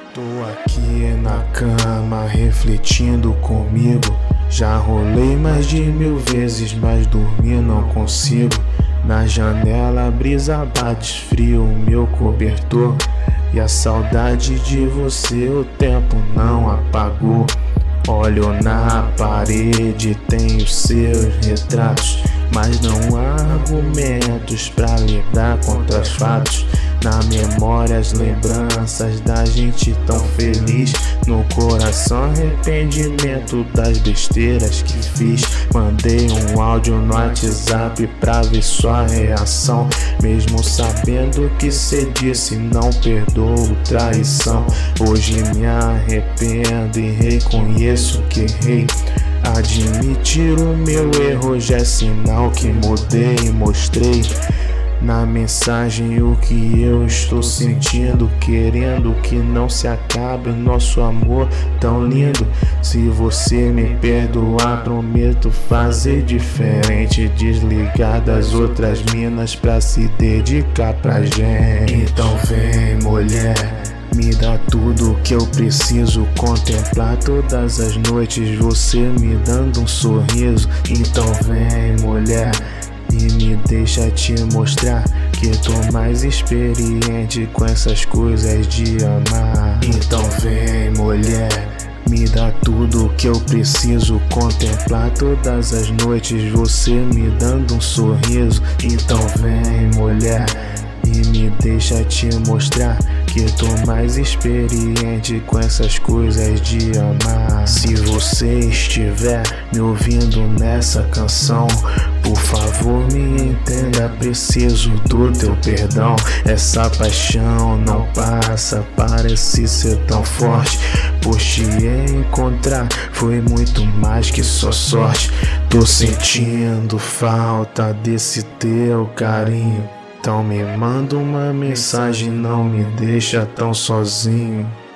Tô aqui na cama refletindo comigo. Já rolei mais de 1000 vezes, mas dormir não consigo. Na janela a brisa bate frio o meu cobertor, e a saudade de você o tempo não apagou. Olho na parede, tenho seus retratos, mas não há argumentos pra lidar contra os fatos. Na memória as lembranças da gente tão feliz. No coração arrependimento das besteiras que fiz. Mandei um áudio no WhatsApp pra ver sua reação, mesmo sabendo que cê disse não perdoo traição. Hoje me arrependo e reconheço que errei. Admitir o meu erro já é sinal que mudei e mostrei na mensagem o que eu estou sentindo, querendo que não se acabe o nosso amor tão lindo. Se você me perdoar, prometo fazer diferente, desligar das outras minas pra se dedicar pra gente. Então vem, mulher, me dá tudo que eu preciso, contemplar todas as noites você me dando um sorriso. Então vem, mulher, e me deixa te mostrar que tô mais experiente com essas coisas de amar. Então vem, mulher, me dá tudo que eu preciso, contemplar todas as noites você me dando um sorriso. Então vem, mulher, e me deixa te mostrar que tô mais experiente com essas coisas de amar. Se você estiver me ouvindo nessa canção, por favor me entenda, preciso do teu perdão. Essa paixão não passa, parece ser tão forte, pois te encontrar foi muito mais que só sorte. Tô sentindo falta desse teu carinho, então me manda uma mensagem, não me deixa tão sozinho.